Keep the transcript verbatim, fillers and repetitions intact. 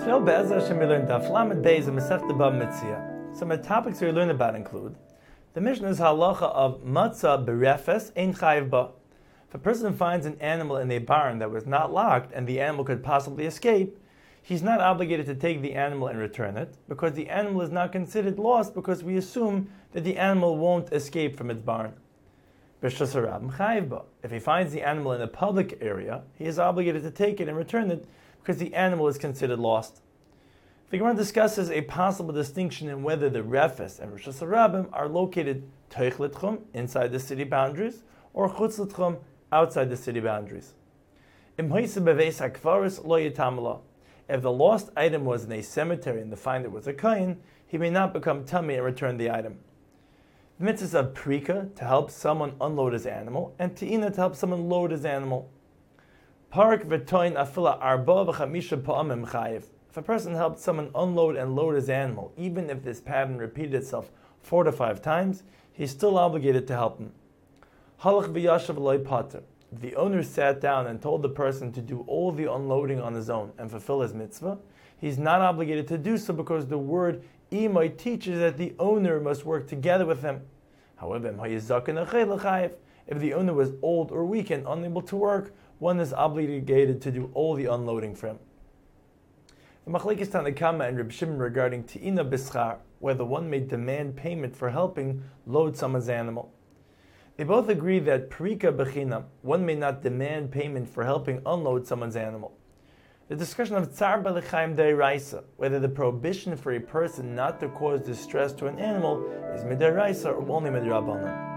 Today, Be'ezras Hashem, we learn Daf Lamed Beis and Masechta Bava Metzia. Some of the topics we learn about include the Mishnah's halacha of matzah berefes ein chayiv ba. If a person finds an animal in a barn that was not locked and the animal could possibly escape, he's not obligated to take the animal and return it because the animal is not considered lost because we assume that the animal won't escape from its barn. B'shas harabim chayiv ba. If he finds the animal in a public area, he is obligated to take it and return it because the animal is considered lost. The Gemara discusses a possible distinction in whether the refes and Rosh Hashanah are located toich l'tchum, inside the city boundaries, or chutz l'tchum, outside the city boundaries. Im hoise beveis hakvaris lo yitamla. If the lost item was in a cemetery and the finder was a kohen, he may not become tummy and return the item. The mitzvahs of prika, to help someone unload his animal, and te'ina, to help someone load his animal. Parak v'toin afila arba v'chamisha pa'amim chayiv. If a person helped someone unload and load his animal, even if this pattern repeated itself four to five times, he's still obligated to help him. Halach v'yashav loy pater. If the owner sat down and told the person to do all the unloading on his own and fulfill his mitzvah, he's not obligated to do so because the word imay teaches that the owner must work together with him. However, if the owner was old or weak and unable to work, one is obligated to do all the unloading for him. The Machlekes Tanna Kama and Reb Shimon regarding Te'ina B'schar, whether one may demand payment for helping load someone's animal. They both agree that Perika B'chinam, one may not demand payment for helping unload someone's animal. The discussion of Tzar B'lechaim Deiraisa, whether the prohibition for a person not to cause distress to an animal is Midairaisa or only Midrabanan.